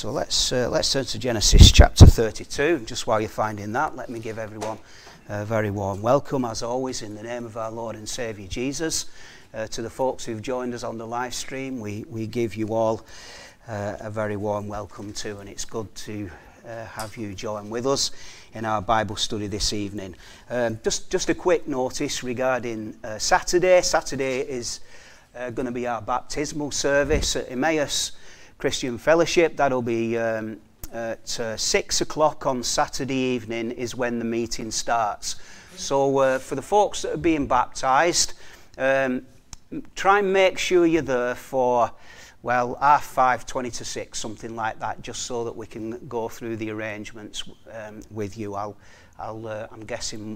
So let's turn to Genesis chapter 32. Just while you're finding that, let me give everyone a very warm welcome, as always, in the name of our Lord and Saviour Jesus. To the folks who've joined us on the live stream, we give you all a very warm welcome too, and it's good to have you join with us in our Bible study this evening. Just a quick notice regarding Saturday. Saturday is going to be our baptismal service at Emmaus Christian Fellowship. That'll be at 6 o'clock on Saturday evening is when the meeting starts. So for the folks that are being baptised, try and make sure you're there for, well, 5:20 to 6, something like that, just so that we can go through the arrangements with you. I'm guessing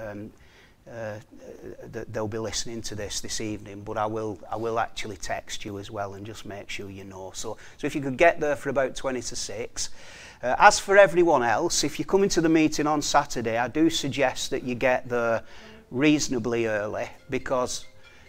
that they'll be listening to this evening, but I will actually text you as well and just make sure you know. So if you could get there for about 20 to 6. As for everyone else, if you're coming to the meeting on Saturday, I do suggest that you get there reasonably early, because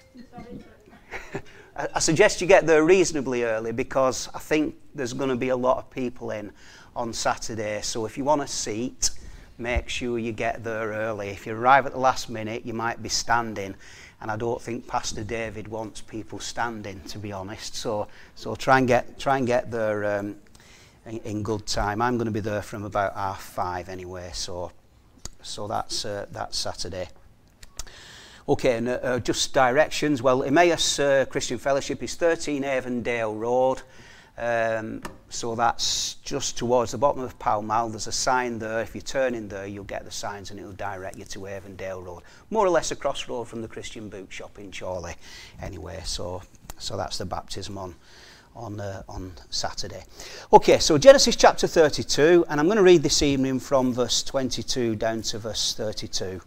I suggest you get there reasonably early because I think there's going to be a lot of people in on Saturday. So if you want a seat, make sure you get there early. If you arrive at the last minute, you might be standing, and I don't think Pastor David wants people standing, to be honest. So try and get there in good time. I'm going to be there from about 5:30 anyway. So that's Saturday. Okay, and just directions. Well, Emmaus Christian Fellowship is 13 Avondale Road. So that's just towards the bottom of Pall Mall. There's a sign there. If you turn in there, you'll get the signs and it'll direct you to Avondale Road. More or less across road from the Christian Book Shop in Chorley. Anyway, so that's the baptism on Saturday. Okay, so Genesis chapter 32, and I'm going to read this evening from verse 22 down to verse 32.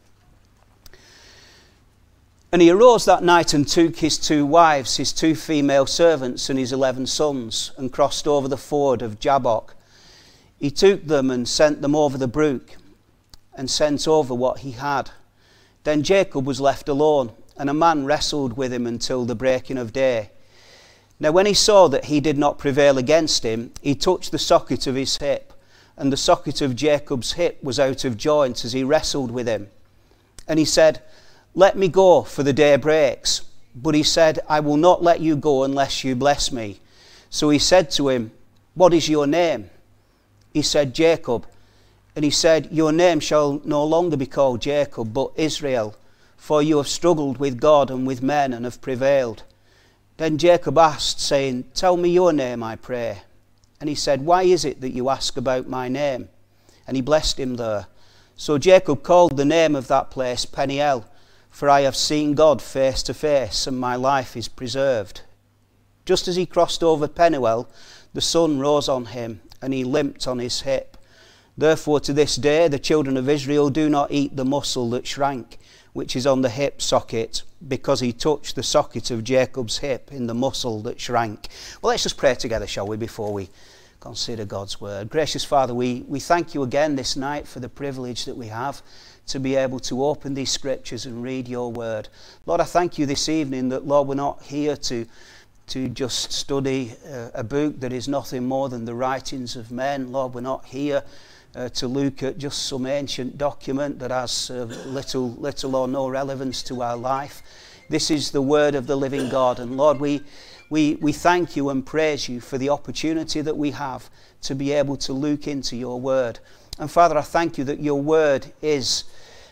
And he arose that night and took his 2 wives, his 2 female servants, and his 11 sons, and crossed over the ford of Jabbok. He took them and sent them over the brook, and sent over what he had. Then Jacob was left alone, and a man wrestled with him until the breaking of day. Now when he saw that he did not prevail against him, he touched the socket of his hip, and the socket of Jacob's hip was out of joint as he wrestled with him. And he said, "Let me go, for the day breaks." But he said, "I will not let you go unless you bless me." So he said to him, "What is your name?" He said, "Jacob." And he said, "Your name shall no longer be called Jacob, but Israel, for you have struggled with God and with men and have prevailed." Then Jacob asked, saying, "Tell me your name, I pray." And he said, "Why is it that you ask about my name?" And he blessed him there. So Jacob called the name of that place Peniel, for I have seen God face to face, and my life is preserved. Just as he crossed over Peniel, the sun rose on him, and he limped on his hip. Therefore to this day the children of Israel do not eat the muscle that shrank, which is on the hip socket, because he touched the socket of Jacob's hip in the muscle that shrank. Well, let's just pray together, shall we, before we consider God's word. Gracious Father, we thank you again this night for the privilege that we have to be able to open these scriptures and read your word. Lord, I thank you this evening that, Lord, we're not here to just study a book that is nothing more than the writings of men. Lord, we're not here to look at just some ancient document that has little or no relevance to our life. This is the word of the living God, and Lord, we thank you and praise you for the opportunity that we have to be able to look into your word. And Father, I thank you that your word is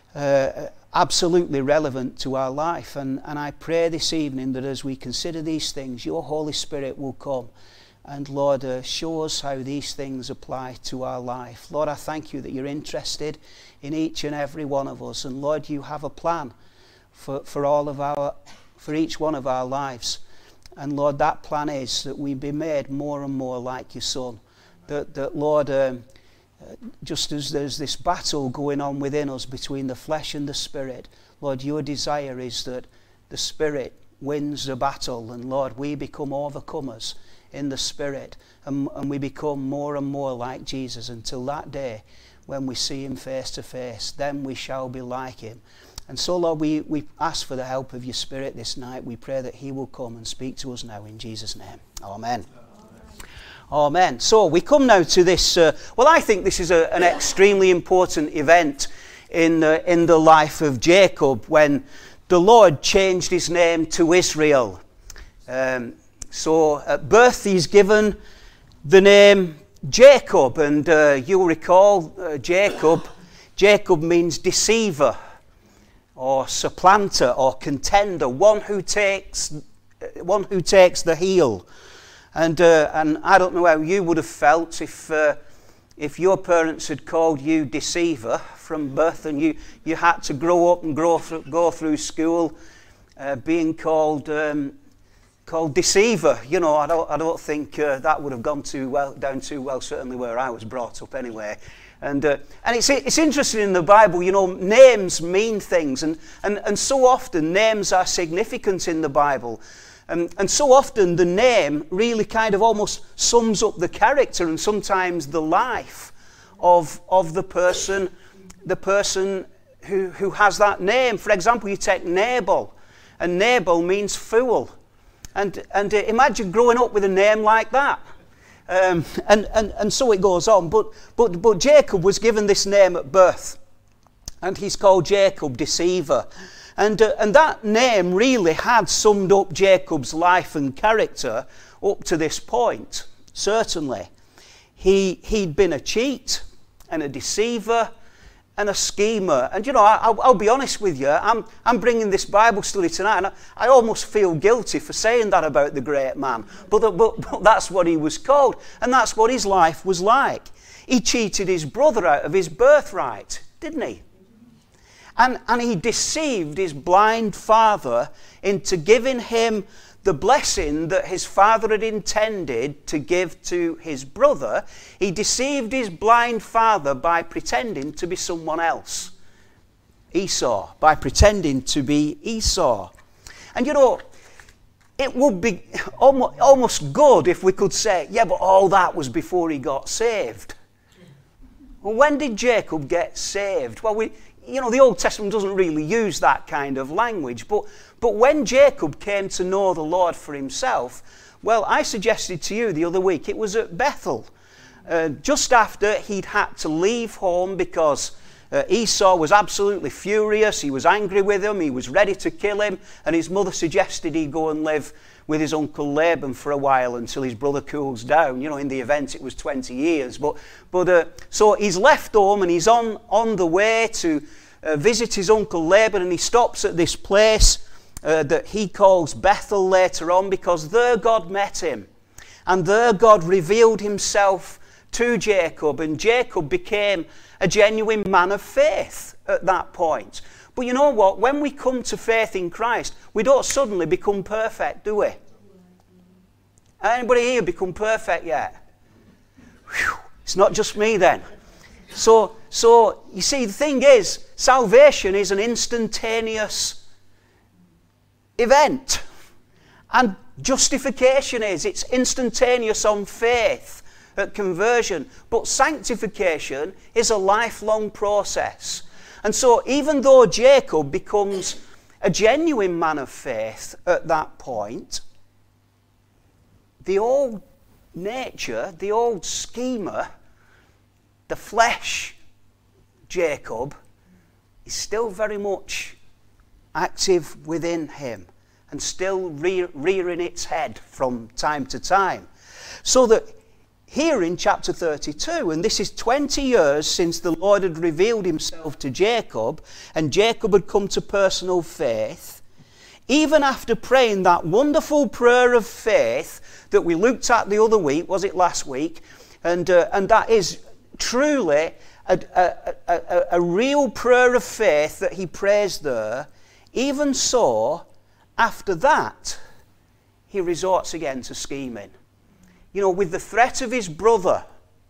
absolutely relevant to our life, and I pray this evening that as we consider these things, your Holy Spirit will come and, Lord, show us how these things apply to our life. Lord, I thank you that you're interested in each and every one of us, and Lord, you have a plan for each one of our lives. And Lord, that plan is that we be made more and more like your Son. That Lord, just as there's this battle going on within us between the flesh and the spirit, Lord, your desire is that the spirit wins the battle, and Lord, we become overcomers in the spirit, and we become more and more like Jesus until that day when we see him face to face. Then we shall be like him. And so, Lord, we ask for the help of your Spirit this night. We pray that he will come and speak to us now in Jesus' name. Amen. Amen. So we come now to this, I think this is an extremely important event in the life of Jacob when the Lord changed his name to Israel. So at birth he's given the name Jacob, and you'll recall Jacob means deceiver or supplanter or contender, one who takes the heel. And I don't know how you would have felt if your parents had called you deceiver from birth, and you had to grow up and go through school being called deceiver. You know, I don't think that would have gone down too well. Certainly where I was brought up, anyway. And it's interesting in the Bible. You know, names mean things, and so often names are significant in the Bible. And so often the name really kind of almost sums up the character and sometimes the life of the person who has that name. For example, you take Nabal, and Nabal means fool. And imagine growing up with a name like that. And so it goes on. But Jacob was given this name at birth, and he's called Jacob, deceiver. And that name really had summed up Jacob's life and character up to this point, certainly. He'd been a cheat and a deceiver and a schemer. And, you know, I'll be honest with you, I'm bringing this Bible study tonight, and I almost feel guilty for saying that about the great man. But that's what he was called, and that's what his life was like. He cheated his brother out of his birthright, didn't he? And he deceived his blind father into giving him the blessing that his father had intended to give to his brother. He deceived his blind father by pretending to be someone else. Esau, by pretending to be Esau. And you know, it would be almost good if we could say, yeah, but all that was before he got saved. Well, when did Jacob get saved? Well, you know, the Old Testament doesn't really use that kind of language, but when Jacob came to know the Lord for himself, well, I suggested to you the other week, it was at Bethel, just after he'd had to leave home because Esau was absolutely furious. He was angry with him, he was ready to kill him, and his mother suggested he go and live with his uncle Laban for a while until his brother cools down. You know, in the event it was 20 years. So he's left home and he's on the way to visit his uncle Laban, and he stops at this place that he calls Bethel later on, because there God met him. And there God revealed himself to Jacob, and Jacob became a genuine man of faith at that point. But you know what? When we come to faith in Christ, we don't suddenly become perfect, do we? Anybody here become perfect yet? Whew, it's not just me then. So you see, the thing is, salvation is an instantaneous event. And justification it's instantaneous on faith at conversion. But sanctification is a lifelong process. And so even though Jacob becomes a genuine man of faith at that point, the old nature, the old schemer, the flesh Jacob, is still very much active within him and still rearing its head from time to time. So that here in chapter 32, and this is 20 years since the Lord had revealed himself to Jacob, and Jacob had come to personal faith, even after praying that wonderful prayer of faith that we looked at the other week, was it last week? And that is truly a real prayer of faith that he prays there. Even so, after that, he resorts again to scheming. You know, with the threat of his brother's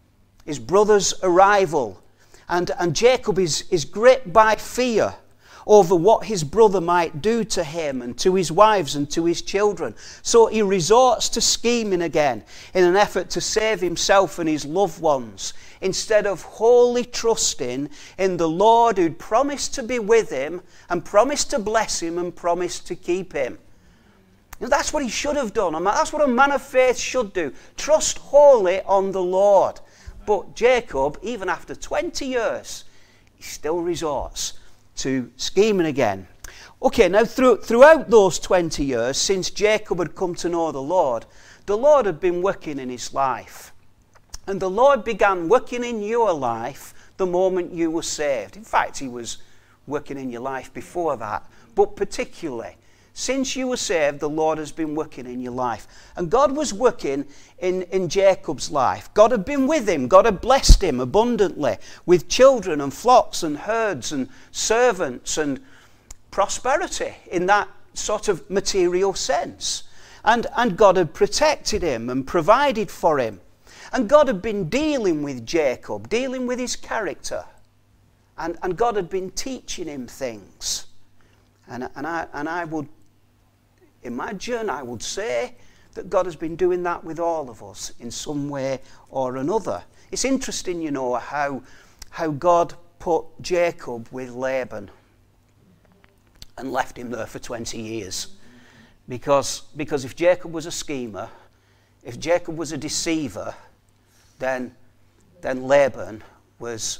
arrival, and Jacob is gripped by fear over what his brother might do to him and to his wives and to his children. So he resorts to scheming again in an effort to save himself and his loved ones, instead of wholly trusting in the Lord who'd promised to be with him and promised to bless him and promised to keep him. That's what he should have done. That's what a man of faith should do. Trust wholly on the Lord. But Jacob, even after 20 years, he still resorts to scheming again. Okay, now throughout those 20 years, since Jacob had come to know the Lord had been working in his life. And the Lord began working in your life the moment you were saved. In fact, he was working in your life before that. But particularly, since you were saved, the Lord has been working in your life. And God was working in Jacob's life. God had been with him. God had blessed him abundantly with children and flocks and herds and servants and prosperity in that sort of material sense. And God had protected him and provided for him. And God had been dealing with Jacob, dealing with his character. And God had been teaching him things. And I would imagine, I would say, that God has been doing that with all of us in some way or another. It's interesting, you know, how God put Jacob with Laban and left him there for 20 years. Because if Jacob was a schemer, if Jacob was a deceiver, then Laban was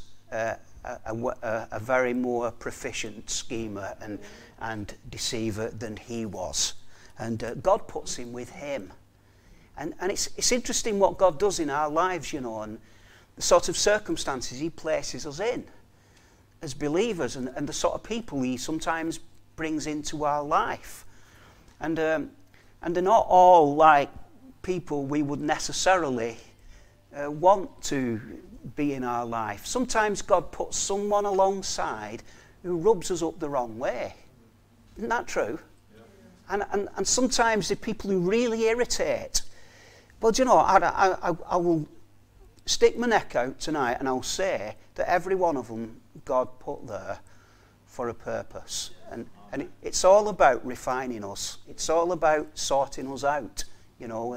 a very more proficient schemer and deceiver than he was. And God puts him with him. And it's interesting what God does in our lives, you know, and the sort of circumstances he places us in as believers and the sort of people he sometimes brings into our life. And they're not all like people we would necessarily want to be in our life. Sometimes God puts someone alongside who rubs us up the wrong way. Isn't that true? Yeah. And sometimes the people who really irritate. Well, do you know, I will stick my neck out tonight and I'll say that every one of them God put there for a purpose. And it's all about refining us. It's all about sorting us out, you know.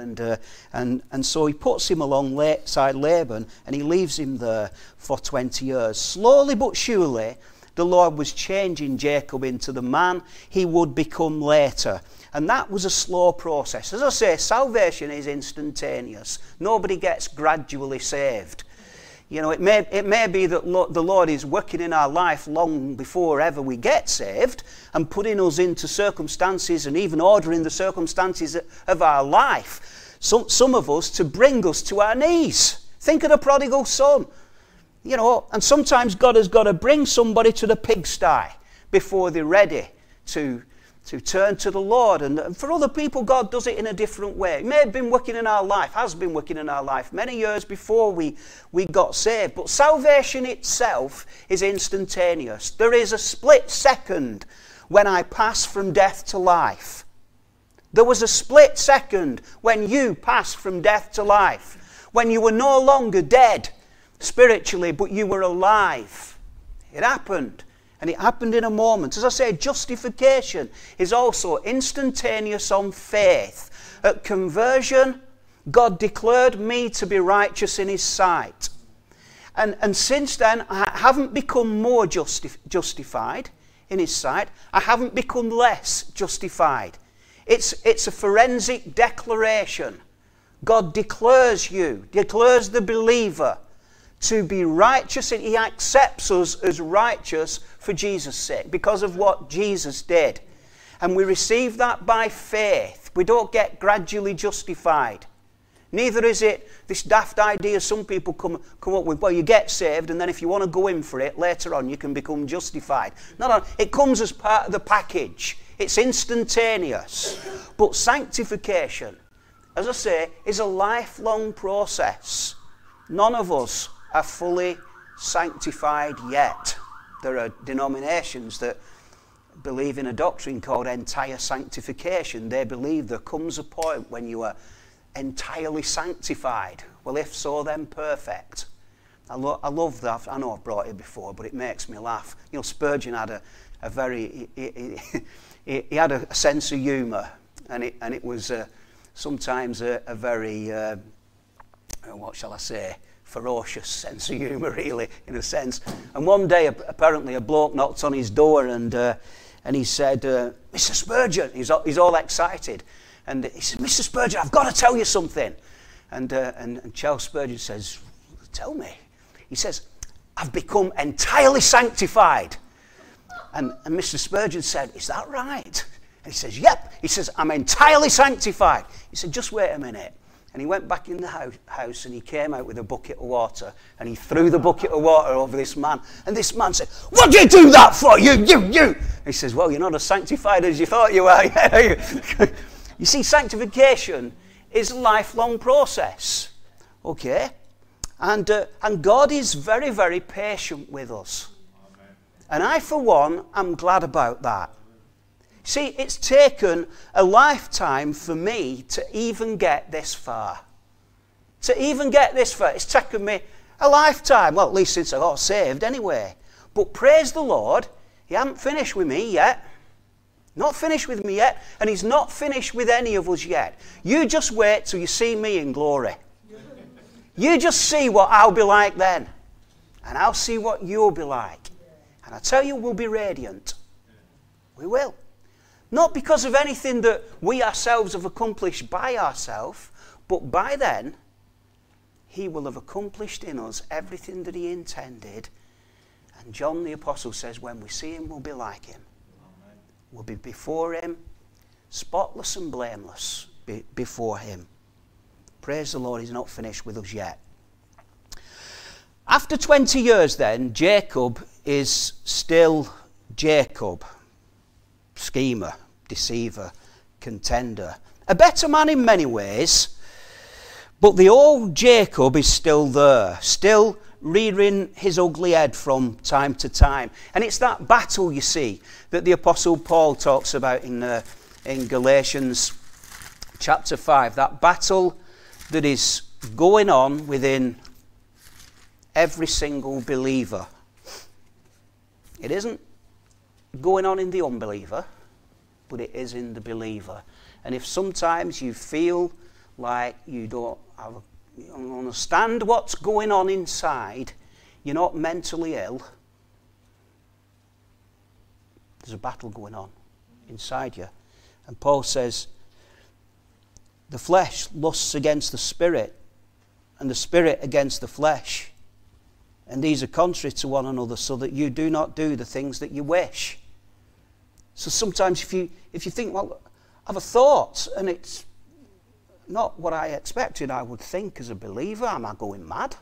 And so he puts him alongside Laban and he leaves him there for 20 years. Slowly but surely, the Lord was changing Jacob into the man he would become later. And that was a slow process. As I say, salvation is instantaneous. Nobody gets gradually saved. You know, it may be that the Lord is working in our life long before ever we get saved and putting us into circumstances and even ordering the circumstances of our life. Some of us to bring us to our knees. Think of the prodigal son. You know, and sometimes God has got to bring somebody to the pigsty before they're ready to turn to the Lord. And for other people, God does it in a different way. It may have been working in our life, has been working in our life many years before we got saved. But salvation itself is instantaneous. There is a split second when I pass from death to life. There was a split second when you passed from death to life. When you were no longer dead spiritually, but you were alive. It happened. And it happened in a moment. As I say, justification is also instantaneous on faith. At conversion, God declared me to be righteous in his sight. And since then, I haven't become more justified in his sight. I haven't become less justified. It's a forensic declaration. God declares the believer to be righteous, and he accepts us as righteous for Jesus' sake, because of what Jesus did. And we receive that by faith. We don't get gradually justified. Neither is it this daft idea some people come up with, well, you get saved, and then if you want to go in for it, later on you can become justified. No, it comes as part of the package. It's instantaneous. But sanctification, as I say, is a lifelong process. None of us are fully sanctified yet. There are denominations that believe in a doctrine called entire sanctification. They believe there comes a point when you are entirely sanctified. Well, if so, then perfect. I love that. I know I've brought it before, but it makes me laugh. You know, Spurgeon had a very... He had a sense of humour, and it was sometimes a very... what shall I say? Ferocious sense of humour, really, in a sense. And one day, apparently, a bloke knocked on his door, and and he said, Mr. Spurgeon, he's all excited. And he said, Mr. Spurgeon, I've got to tell you something. And Charles Spurgeon says, tell me. He says, I've become entirely sanctified. And Mr. Spurgeon said, is that right? And he says, yep. He says, I'm entirely sanctified. He said, just wait a minute. And he went back in the house and he came out with a bucket of water and he threw the bucket of water over this man. And this man said, what did you do that for? You. And he says, well, you're not as sanctified as you thought you were. You see, sanctification is a lifelong process. Okay? And God is very, very patient with us. Amen. And I, for one, am glad about that. See, it's taken a lifetime for me to even get this far. To even get this far. It's taken me a lifetime. Well, at least since I got saved anyway. But praise the Lord, he hasn't finished with me yet. Not finished with me yet. And he's not finished with any of us yet. You just wait till you see me in glory. You just see what I'll be like then. And I'll see what you'll be like. And I tell you, we'll be radiant. We will. Not because of anything that we ourselves have accomplished by ourselves, but by then, he will have accomplished in us everything that he intended. And John the Apostle says, when we see him, we'll be like him. Amen. We'll be before him, spotless and blameless before him. Praise the Lord, he's not finished with us yet. After 20 years then, Jacob is still Jacob. Schemer, deceiver, contender. A better man in many ways, but the old Jacob is still there, still rearing his ugly head from time to time. And it's that battle, you see, that the Apostle Paul talks about in Galatians chapter 5, that battle that is going on within every single believer. It isn't going on in the unbeliever, but it is in the believer. And if sometimes you feel like you don't understand what's going on inside, you're not mentally ill, there's a battle going on inside you. And Paul says, the flesh lusts against the spirit, and the spirit against the flesh. And these are contrary to one another, so that you do not do the things that you wish. So sometimes if you think, well, I have a thought, and it's not what I expected I would think as a believer, am I going mad?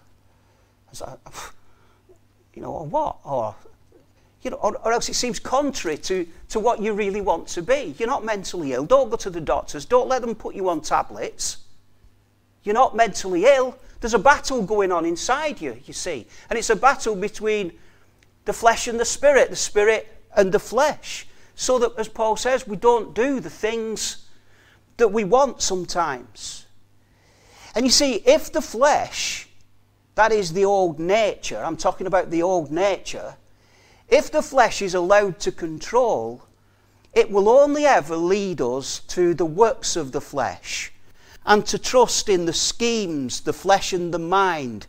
Or what? Or else it seems contrary to what you really want to be. You're not mentally ill. Don't go to the doctors. Don't let them put you on tablets. You're not mentally ill. There's a battle going on inside you, you see. And it's a battle between the flesh and the spirit and the flesh. So that, as Paul says, we don't do the things that we want sometimes. And you see, if the flesh, that is the old nature, I'm talking about the old nature, if the flesh is allowed to control, it will only ever lead us to the works of the flesh and to trust in the schemes, the flesh and the mind,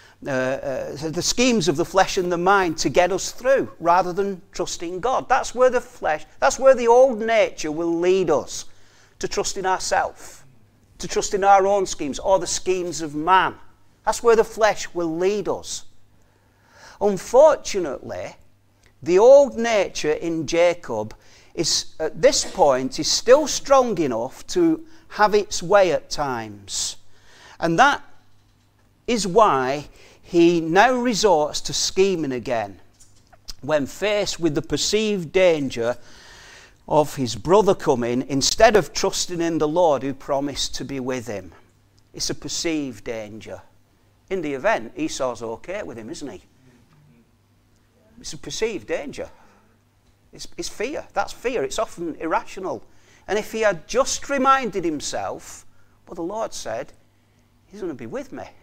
the schemes of the flesh and the mind to get us through, rather than trusting God. That's where the old nature will lead us, to trust in ourselves, to trust in our own schemes or the schemes of man. That's where the flesh will lead us. Unfortunately, the old nature in Jacob is, at this point, is still strong enough to have its way at times. And that is why he now resorts to scheming again when faced with the perceived danger of his brother coming, instead of trusting in the Lord who promised to be with him. It's a perceived danger. In the event, Esau's okay with him, isn't he? It's a perceived danger. It's fear. That's fear. It's often irrational. And if he had just reminded himself, well, the Lord said, he's going to be with me,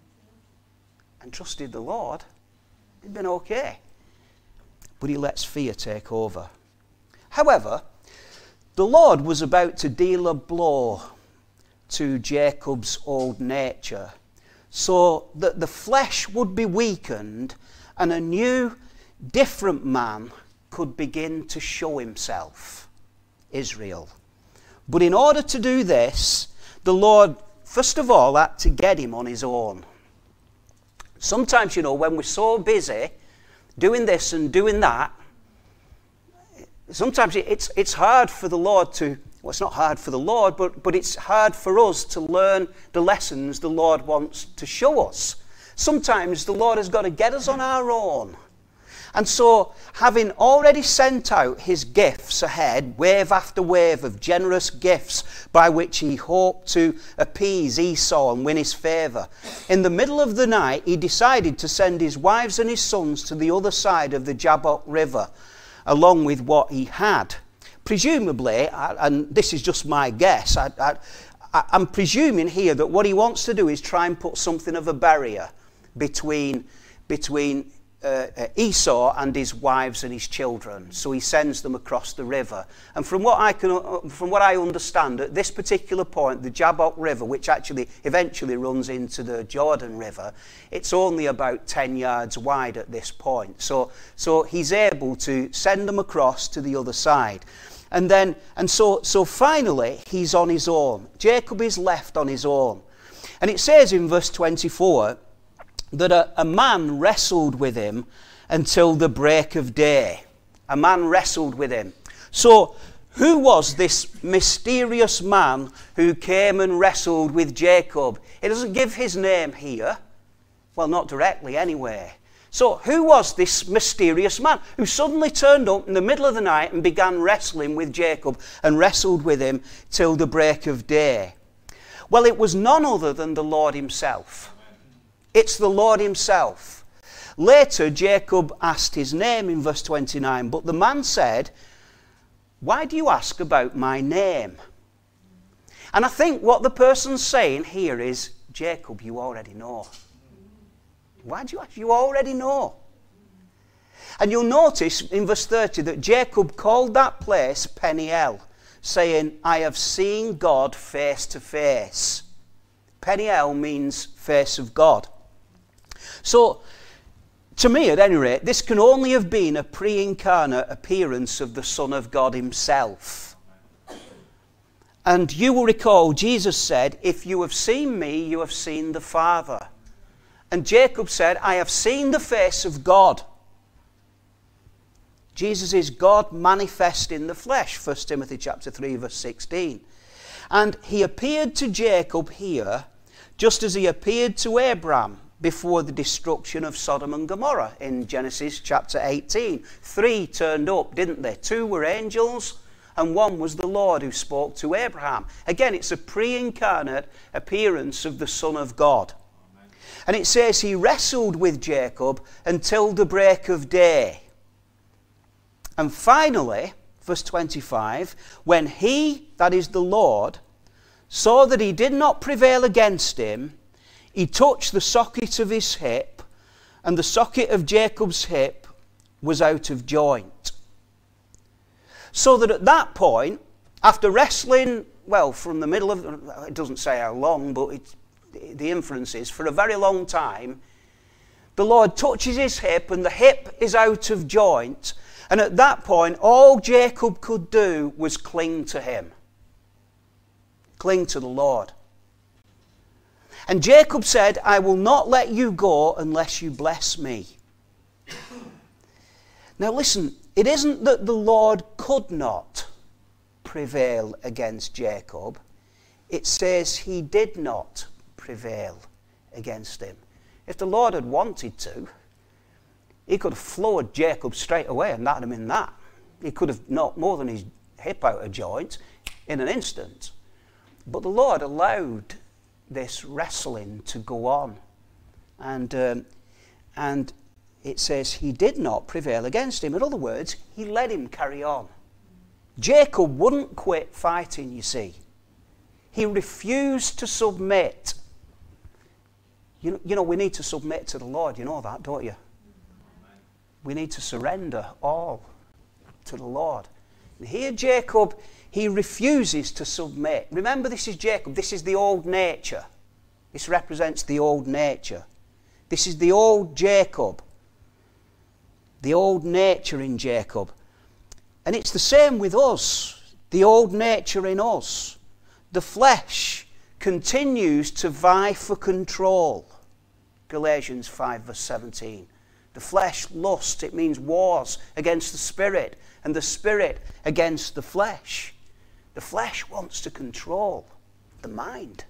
and trusted the Lord, he'd been okay. But he lets fear take over. However, the Lord was about to deal a blow to Jacob's old nature, so that the flesh would be weakened and a new, different man could begin to show himself, Israel. But in order to do this, the Lord, first of all, had to get him on his own. Sometimes, when we're so busy doing this and doing that, sometimes it's hard for the Lord to, well, it's not hard for the Lord, but it's hard for us to learn the lessons the Lord wants to show us. Sometimes the Lord has got to get us on our own. And so, having already sent out his gifts ahead, wave after wave of generous gifts by which he hoped to appease Esau and win his favour, in the middle of the night he decided to send his wives and his sons to the other side of the Jabbok River, along with what he had. Presumably, and this is just my guess, I'm presuming here that what he wants to do is try and put something of a barrier between Esau and his wives and his children, so he sends them across the river. And from what I understand, at this particular point, the Jabbok River, which actually eventually runs into the Jordan River, it's only about 10 yards wide at this point. So he's able to send them across to the other side. And so finally he's on his own. Jacob is left on his own. And it says in verse 24 that a man wrestled with him until the break of day. A man wrestled with him. So, who was this mysterious man who came and wrestled with Jacob? It doesn't give his name here. Well, not directly anyway. So, who was this mysterious man who suddenly turned up in the middle of the night and began wrestling with Jacob and wrestled with him till the break of day? Well, it was none other than the Lord himself. It's the Lord himself. Later, Jacob asked his name in verse 29, but the man said, "Why do you ask about my name?" And I think what the person's saying here is, Jacob, you already know. Why do you ask? You already know. And you'll notice in verse 30 that Jacob called that place Peniel, saying, I have seen God face to face. Peniel means face of God. So, to me, at any rate, this can only have been a pre-incarnate appearance of the Son of God himself. And you will recall Jesus said, if you have seen me, you have seen the Father. And Jacob said, I have seen the face of God. Jesus is God manifest in the flesh, 1 Timothy chapter 3, verse 16. And he appeared to Jacob here, just as he appeared to Abraham before the destruction of Sodom and Gomorrah in Genesis chapter 18. 3 turned up, didn't they? 2 were angels, and 1 was the Lord who spoke to Abraham. Again, it's a pre-incarnate appearance of the Son of God. Amen. And it says he wrestled with Jacob until the break of day. And finally, verse 25, when he, that is the Lord, saw that he did not prevail against him, he touched the socket of his hip, and the socket of Jacob's hip was out of joint. So that at that point, after wrestling, well, from the middle of, it doesn't say how long, but the inference is, for a very long time, the Lord touches his hip, and the hip is out of joint. And at that point, all Jacob could do was cling to him. Cling to the Lord. And Jacob said, I will not let you go unless you bless me. Now listen, it isn't that the Lord could not prevail against Jacob. It says he did not prevail against him. If the Lord had wanted to, he could have floored Jacob straight away and that'd have been that. He could have knocked more than his hip out of joint in an instant. But the Lord allowed this wrestling to go on. And it says he did not prevail against him. In other words, he let him carry on. Jacob wouldn't quit fighting, you see. He refused to submit. You know, we need to submit to the Lord. You know that, don't you? We need to surrender all to the Lord. And here Jacob, he refuses to submit. Remember, this is Jacob. This is the old nature. This represents the old nature. This is the old Jacob. The old nature in Jacob. And it's the same with us, the old nature in us. The flesh continues to vie for control. Galatians 5 verse 17. The flesh lusts, it means wars against the spirit, and the spirit against the flesh. The flesh wants to control the mind.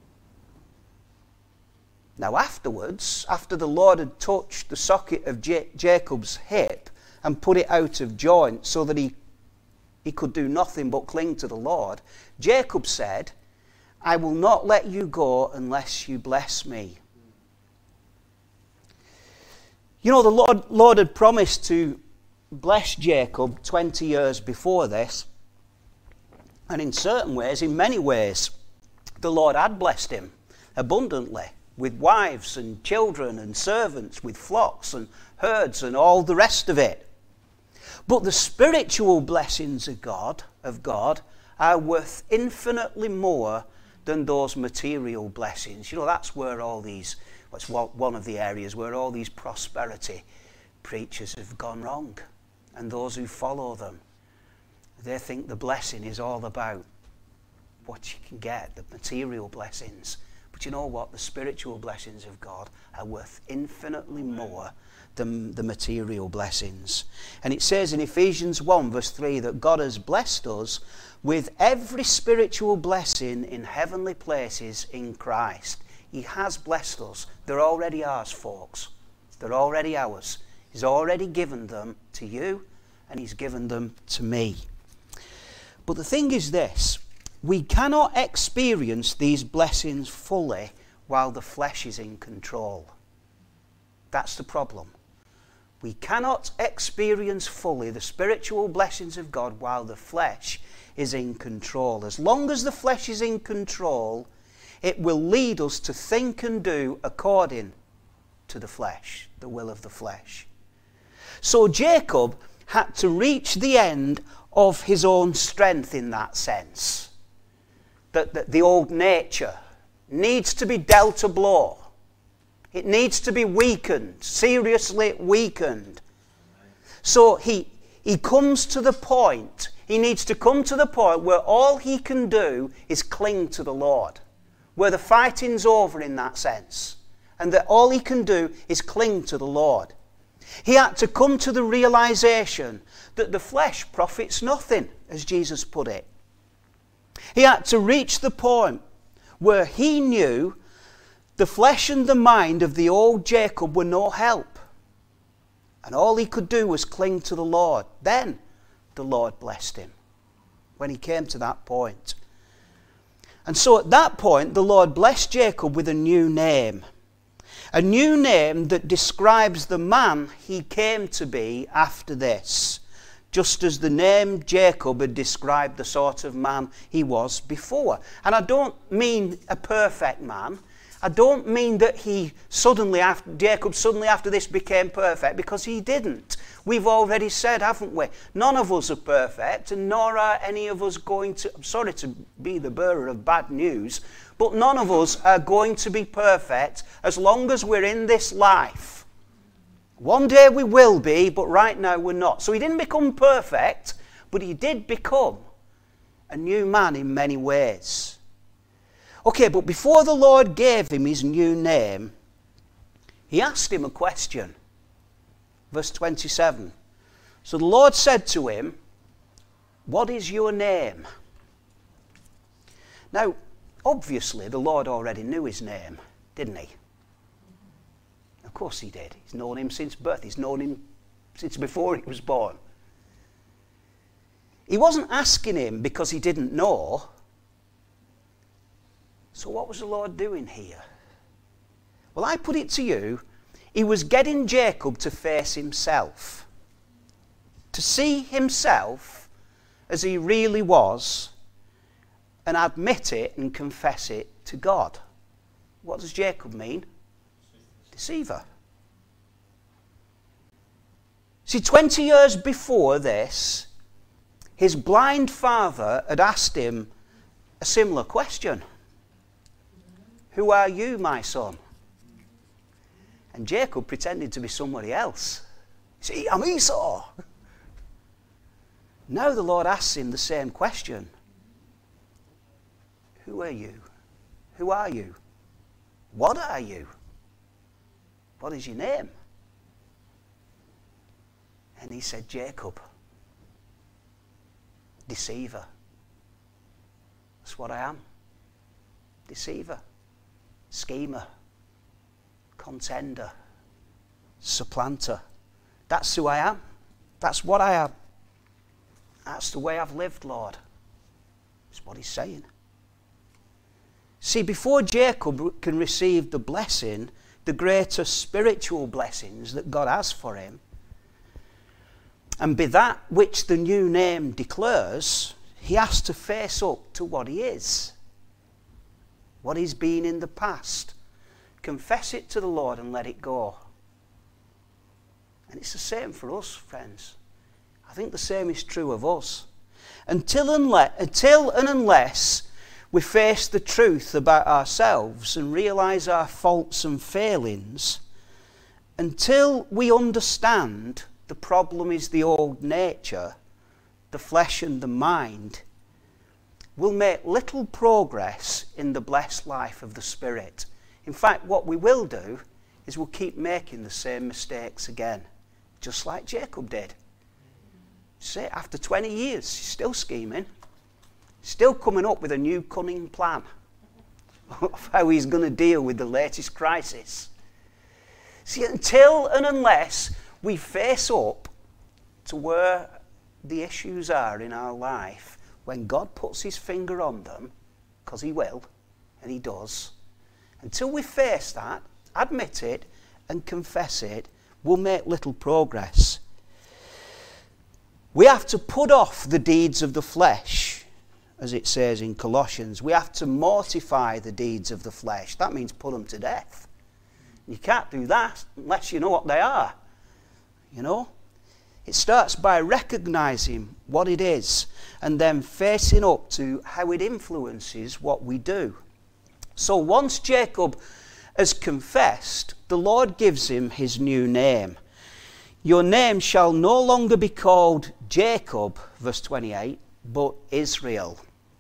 Now afterwards, after the Lord had touched the socket of Jacob's hip and put it out of joint so that he could do nothing but cling to the Lord, Jacob said, I will not let you go unless you bless me. You know, the Lord had promised to bless Jacob 20 years before this. And in certain ways, in many ways, the Lord had blessed him abundantly, with wives and children and servants, with flocks and herds and all the rest of it. But the spiritual blessings of God are worth infinitely more than those material blessings. You know, that's where that's one of the areas where all these prosperity preachers have gone wrong. And those who follow them, they think the blessing is all about what you can get, the material blessings. But you know what? The spiritual blessings of God are worth infinitely more than the material blessings. And it says in Ephesians 1 verse 3 that God has blessed us with every spiritual blessing in heavenly places in Christ. He has blessed us. They're already ours, folks. They're already ours. He's already given them to you, and he's given them to me. But the thing is this, we cannot experience these blessings fully while the flesh is in control. That's the problem. We cannot experience fully the spiritual blessings of God while the flesh is in control. As long as the flesh is in control, it will lead us to think and do according to the flesh, the will of the flesh. So Jacob had to reach the end of his own strength in that sense. That the old nature needs to be dealt a blow. It needs to be weakened, seriously weakened. So he comes to the point, he needs to come to the point where all he can do is cling to the Lord. Where the fighting's over in that sense. And that all he can do is cling to the Lord. He had to come to the realization that the flesh profits nothing, as Jesus put it. He had to reach the point where he knew the flesh and the mind of the old Jacob were no help. And all he could do was cling to the Lord. Then the Lord blessed him. When he came to that point. And so at that point, the Lord blessed Jacob with a new name. A new name that describes the man he came to be after this. Just as the name Jacob had described the sort of man he was before. And I don't mean a perfect man. I don't mean that Jacob suddenly after this became perfect, because he didn't. We've already said, haven't we? None of us are perfect, and nor are any of us going to, I'm sorry to be the bearer of bad news, but none of us are going to be perfect as long as we're in this life. One day we will be, but right now we're not. So he didn't become perfect, but he did become a new man in many ways. Okay, but before the Lord gave him his new name, he asked him a question. Verse 27. So the Lord said to him, "What is your name?" Now, obviously, the Lord already knew his name, didn't he? Of course he did. He's known him since birth. He's known him since before he was born. He wasn't asking him because he didn't know. So what was the Lord doing here? Well, I put it to you, he was getting Jacob to face himself. To see himself as he really was and admit it and confess it to God. What does Jacob mean? Deceiver. See, 20 years before this, his blind father had asked him a similar question. "Who are you, my son?" And Jacob pretended to be somebody else. See, I'm Esau. Now the Lord asks him the same question. Who are you? Who are you? What are you? What is your name? And he said, Jacob. Deceiver. That's what I am. Deceiver. Schemer. Contender. Supplanter. That's who I am. That's what I am. That's the way I've lived, Lord. That's what he's saying. See, before Jacob can receive the blessing, the greater spiritual blessings that God has for him, and be that which the new name declares, he has to face up to what he is, what he's been in the past. Confess it to the Lord and let it go. And it's the same for us, friends. I think the same is true of us. Until and unless we face the truth about ourselves and realize our faults and failings, until we understand the problem is the old nature, the flesh and the mind, we'll make little progress in the blessed life of the Spirit. In fact, what we will do is we'll keep making the same mistakes again, just like Jacob did. See, after 20 years, he's still scheming, still coming up with a new cunning plan of how he's going to deal with the latest crisis. See, until and unless we face up to where the issues are in our life, when God puts his finger on them, because he will, and he does, until we face that, admit it, and confess it, we'll make little progress. We have to put off the deeds of the flesh, as it says in Colossians. We have to mortify the deeds of the flesh. That means put them to death. You can't do that unless you know what they are. You know? It starts by recognizing what it is and then facing up to how it influences what we do. So once Jacob has confessed, the Lord gives him his new name. Your name shall no longer be called Jacob, verse 28, but Israel.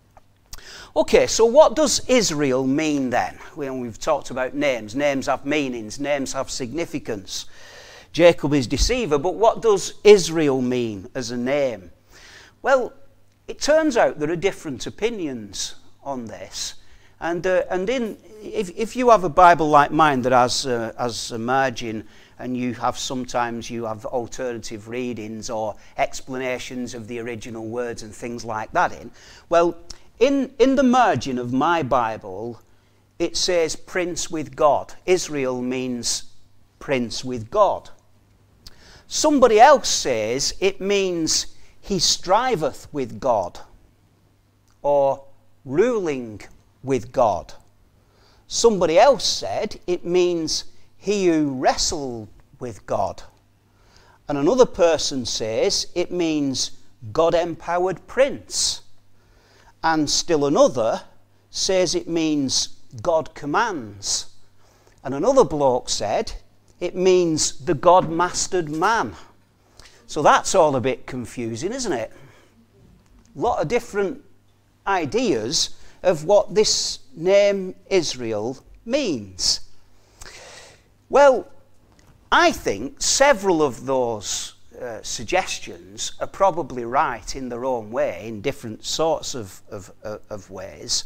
Okay, so what does Israel mean then? We've talked about names. Names have meanings. Names have significance. Jacob is deceiver, but what does Israel mean as a name? Well, it turns out there are different opinions on this. And if you have a Bible like mine that has a margin, and you have alternative readings or explanations of the original words and things like that in. Well, in the margin of my Bible, it says prince with God. Israel means prince with God. Somebody else says it means he striveth with God, or ruling with God. Somebody else said it means he who wrestled with God. And another person says it means God-empowered prince. And still another says it means God commands. And another bloke said it means the God-mastered man. So that's all a bit confusing, isn't it? A lot of different ideas of what this name Israel means. Well, I think several of those suggestions are probably right in their own way, in different sorts of ways.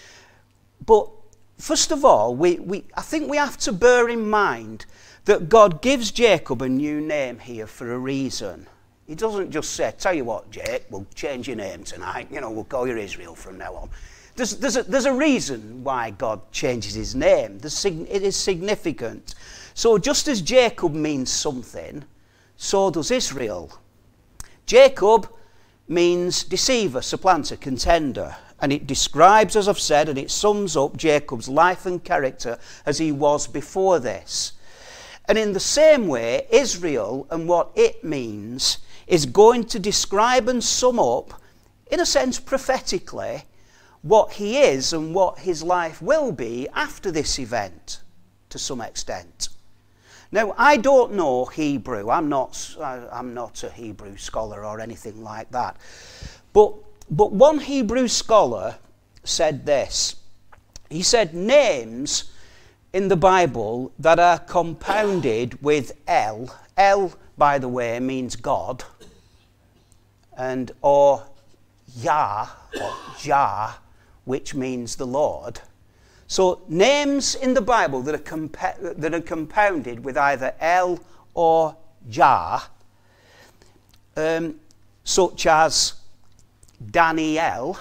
But first of all, I think we have to bear in mind that God gives Jacob a new name here for a reason. He doesn't just say, tell you what, Jake, we'll change your name tonight. We'll call you Israel from now on. There's a reason why God changes his name. It is significant. So just as Jacob means something, so does Israel. Jacob means deceiver, supplanter, contender. And it describes, as I've said, and it sums up Jacob's life and character as he was before this. And in the same way, Israel and what it means is going to describe and sum up, in a sense prophetically, what he is and what his life will be after this event, to some extent. Now, I don't know Hebrew. I'm not a Hebrew scholar or anything like that. But one Hebrew scholar said this. He said names in the Bible that are compounded with El. El, by the way, means God. And or Yah, or Jah, which means the Lord. So names in the Bible that are compounded with either El or Jah, such as Daniel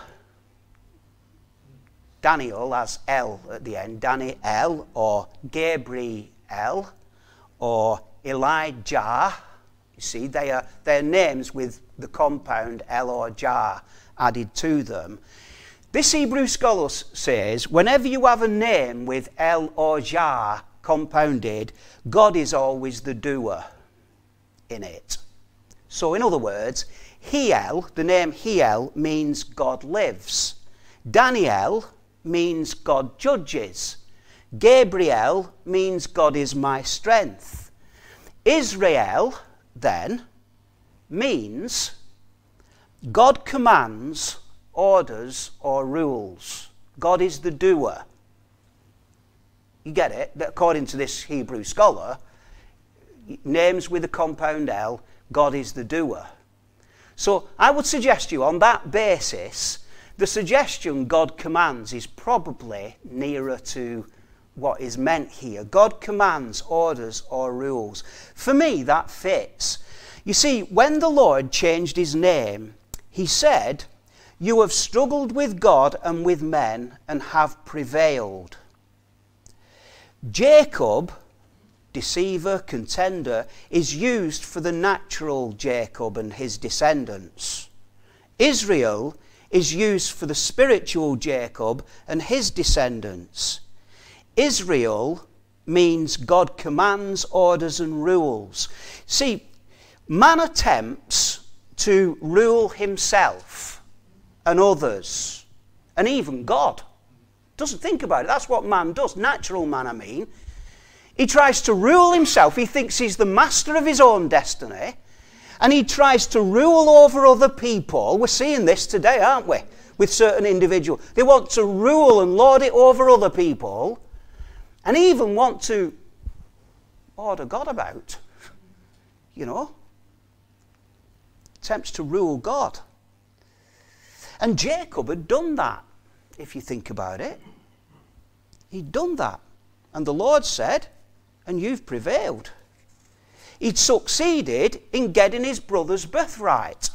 has El at the end, Daniel, or Gabriel, or Elijah. You see, they're names with the compound El or Jah added to them. This Hebrew scholar says, whenever you have a name with El or Jah compounded, God is always the doer in it. So in other words, Hiel, the name Hiel, means God lives. Daniel means God judges. Gabriel means God is my strength. Israel, then, means God commands, orders, or rules. God is the doer. You get it? According to this Hebrew scholar, names with the compound El, God is the doer. So I would suggest you, on that basis, the suggestion God commands is probably nearer to what is meant here. God commands, orders, or rules. For me, that fits. You see, when the Lord changed his name, he said, "You have struggled with God and with men and have prevailed." Jacob, deceiver, contender, is used for the natural Jacob and his descendants. Israel is used for the spiritual Jacob and his descendants. Israel means God commands, orders, and rules. See, man attempts to rule himself and others, and even God. Doesn't think about it. That's what man does. Natural man, I mean. He tries to rule himself. He thinks he's the master of his own destiny. And he tries to rule over other people. We're seeing this today, aren't we? With certain individuals. They want to rule and lord it over other people. And even want to order God about. You know? Attempts to rule God. And Jacob had done that, if you think about it. He'd done that. And the Lord said, "And you've prevailed." He'd succeeded in getting his brother's birthright.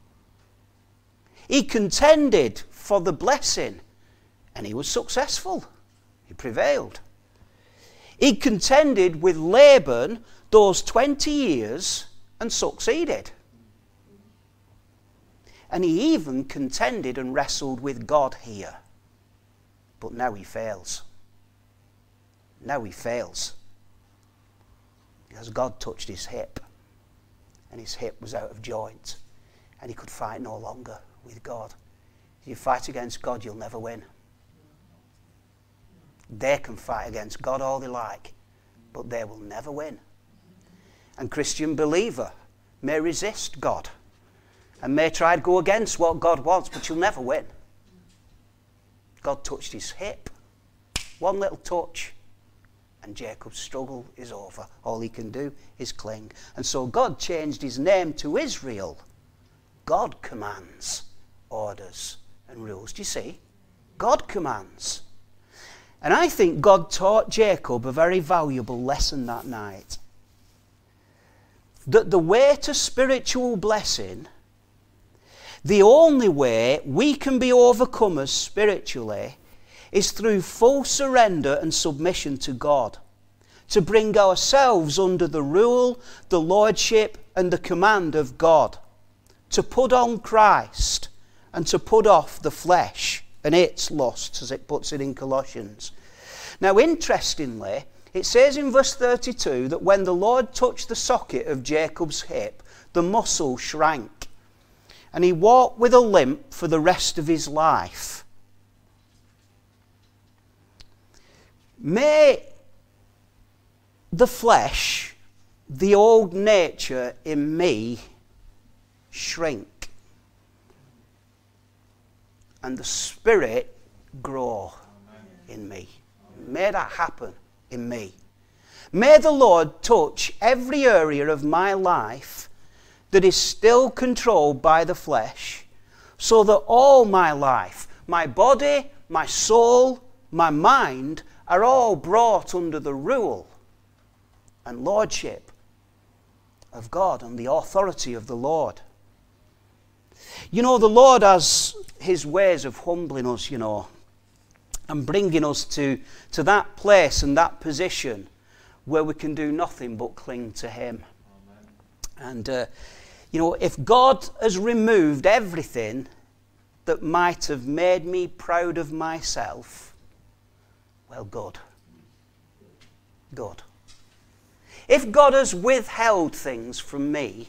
He contended for the blessing, and he was successful. He prevailed. He contended with Laban those 20 years and succeeded. And he even contended and wrestled with God here. But now he fails. Now he fails. Because God touched his hip. And his hip was out of joint. And he could fight no longer with God. If you fight against God, you'll never win. They can fight against God all they like, but they will never win. And Christian believer may resist God and may try to go against what God wants, but you'll never win. God touched his hip. One little touch, and Jacob's struggle is over. All he can do is cling. And so God changed his name to Israel. God commands, orders, and rules. Do you see? God commands. And I think God taught Jacob a very valuable lesson that night. That the way to spiritual blessing, the only way we can be overcomers spiritually, is through full surrender and submission to God. To bring ourselves under the rule, the lordship, and the command of God. To put on Christ and to put off the flesh and its lusts, as it puts it in Colossians. Now, interestingly, it says in verse 32 that when the Lord touched the socket of Jacob's hip, the muscle shrank, and he walked with a limp for the rest of his life. May the flesh the old nature in me shrink and the Spirit grow in me. May that happen in me. May the Lord touch every area of my life that is still controlled by the flesh, so that all my life, my body, my soul, my mind, are all brought under the rule and lordship of God and the authority of the Lord. You know, the Lord has his ways of humbling us, you know, and bringing us to that place and that position where we can do nothing but cling to him. Amen. And, you know, if God has removed everything that might have made me proud of myself, well, good. Good. If God has withheld things from me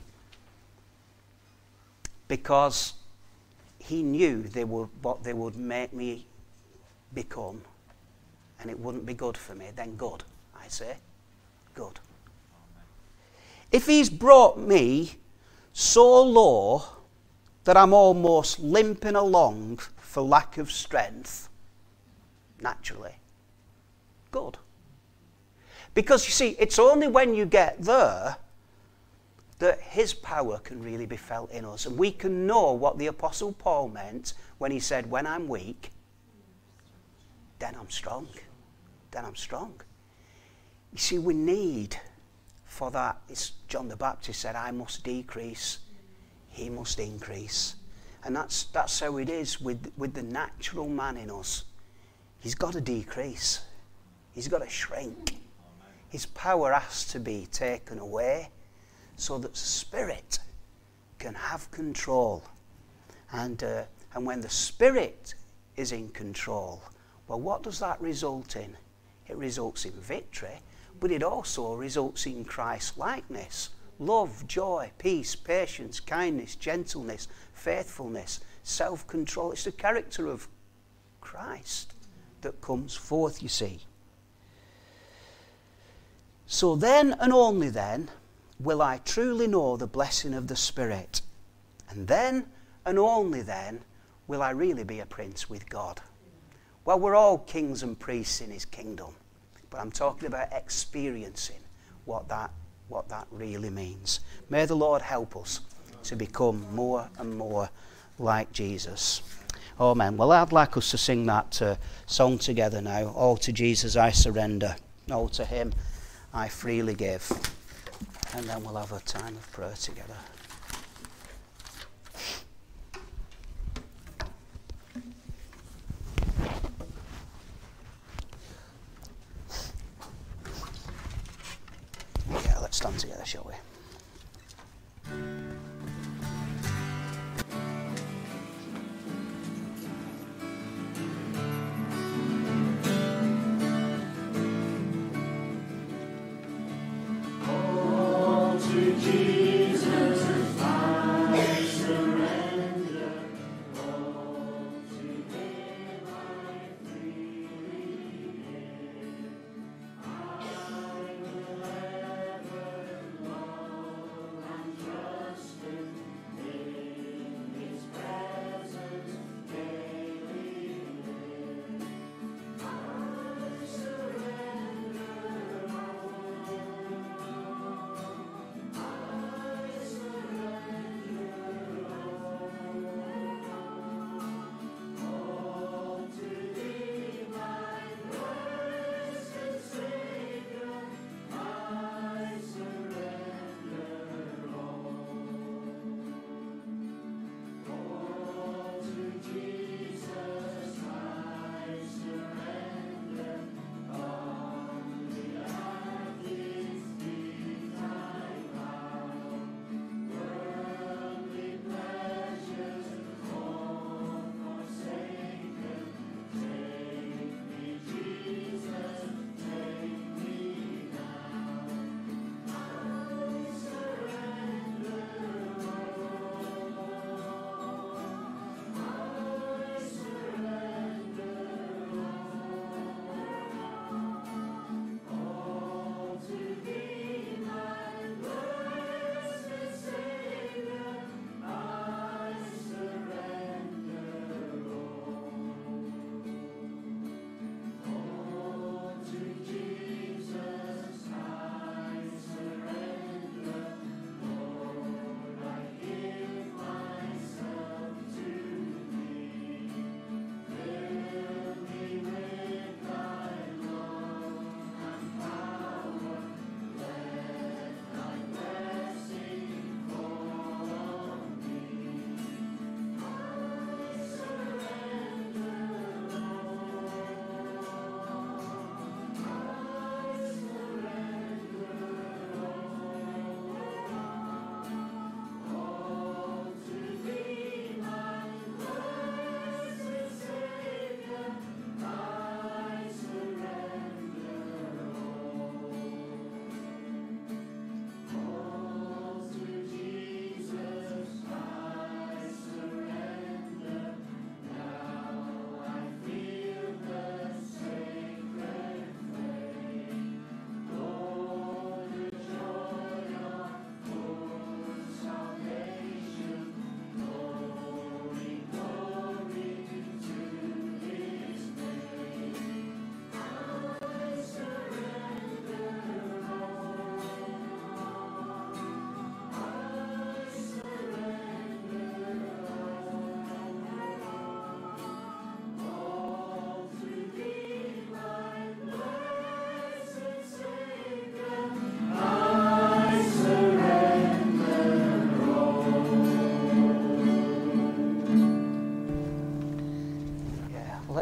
because he knew what they would make me become, and it wouldn't be good for me, then good, I say. Good. If he's brought me so low that I'm almost limping along for lack of strength, naturally, good. Because you see, it's only when you get there that his power can really be felt in us. And we can know what the Apostle Paul meant when he said, when I'm weak, then I'm strong. Then I'm strong. You see, we need for that. It's John the Baptist said, I must decrease, he must increase. And that's how it is with the natural man in us. He's got to decrease. He's got to shrink. His power has to be taken away so that the Spirit can have control. And when the Spirit is in control, well, what does that result in? It results in victory, but it also results in Christ-likeness. Love, joy, peace, patience, kindness, gentleness, faithfulness, self-control. It's the character of Christ that comes forth, you see. So then and only then will I truly know the blessing of the Spirit. And then and only then will I really be a prince with God. Well, we're all kings and priests in his kingdom, but I'm talking about experiencing what that really means. May the Lord help us to become more and more like Jesus. Amen. Well, I'd like us to sing that song together now. All to Jesus I surrender. All to him I freely give. And then we'll have a time of prayer together. Yeah, let's stand together, shall we?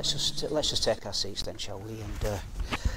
let's just take our seats then, shall we? And